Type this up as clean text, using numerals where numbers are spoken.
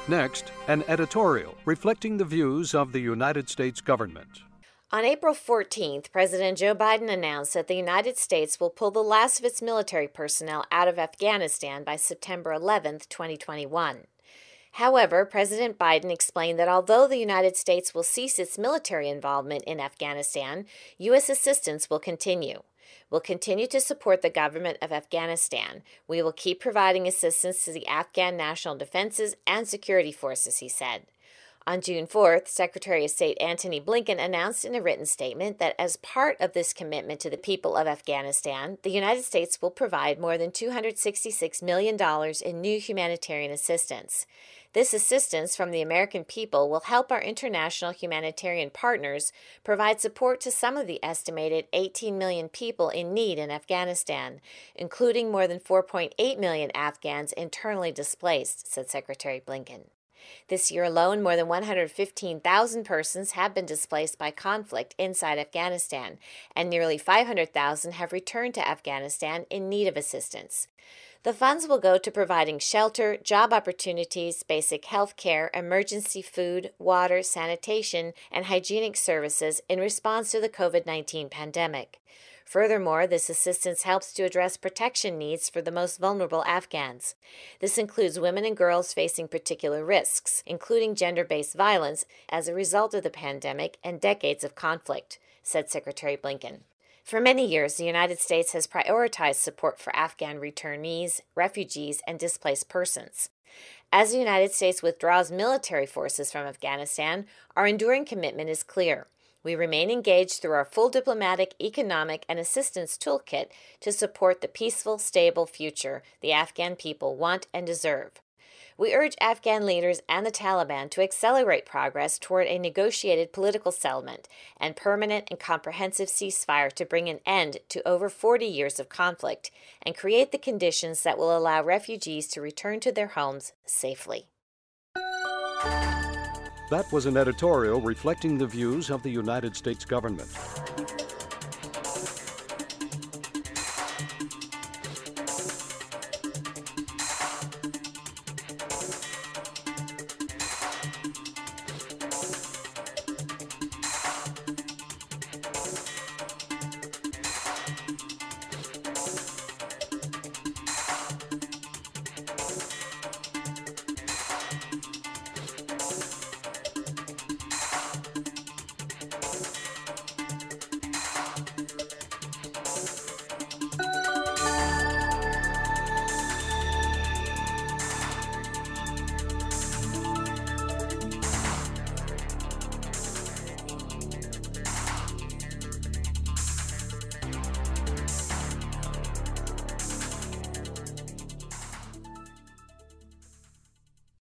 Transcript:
Next, an editorial reflecting the views of the United States government. On April 14th, President Joe Biden announced that the United States will pull the last of its military personnel out of Afghanistan by September 11, 2021. However, President Biden explained that although the United States will cease its military involvement in Afghanistan, U.S. assistance will continue. We'll continue to support the government of Afghanistan. We will keep providing assistance to the Afghan National Defenses and Security Forces, he said. On June 4th, Secretary of State Antony Blinken announced in a written statement that as part of this commitment to the people of Afghanistan, the United States will provide more than $266 million in new humanitarian assistance. This assistance from the American people will help our international humanitarian partners provide support to some of the estimated 18 million people in need in Afghanistan, including more than 4.8 million Afghans internally displaced, said Secretary Blinken. This year alone, more than 115,000 persons have been displaced by conflict inside Afghanistan, and nearly 500,000 have returned to Afghanistan in need of assistance. The funds will go to providing shelter, job opportunities, basic health care, emergency food, water, sanitation, and hygienic services in response to the COVID-19 pandemic. Furthermore, this assistance helps to address protection needs for the most vulnerable Afghans. This includes women and girls facing particular risks, including gender-based violence as a result of the pandemic and decades of conflict, said Secretary Blinken. For many years, the United States has prioritized support for Afghan returnees, refugees, and displaced persons. As the United States withdraws military forces from Afghanistan, our enduring commitment is clear. We remain engaged through our full diplomatic, economic, and assistance toolkit to support the peaceful, stable future the Afghan people want and deserve. We urge Afghan leaders and the Taliban to accelerate progress toward a negotiated political settlement and permanent and comprehensive ceasefire to bring an end to over 40 years of conflict and create the conditions that will allow refugees to return to their homes safely. That was an editorial reflecting the views of the United States government.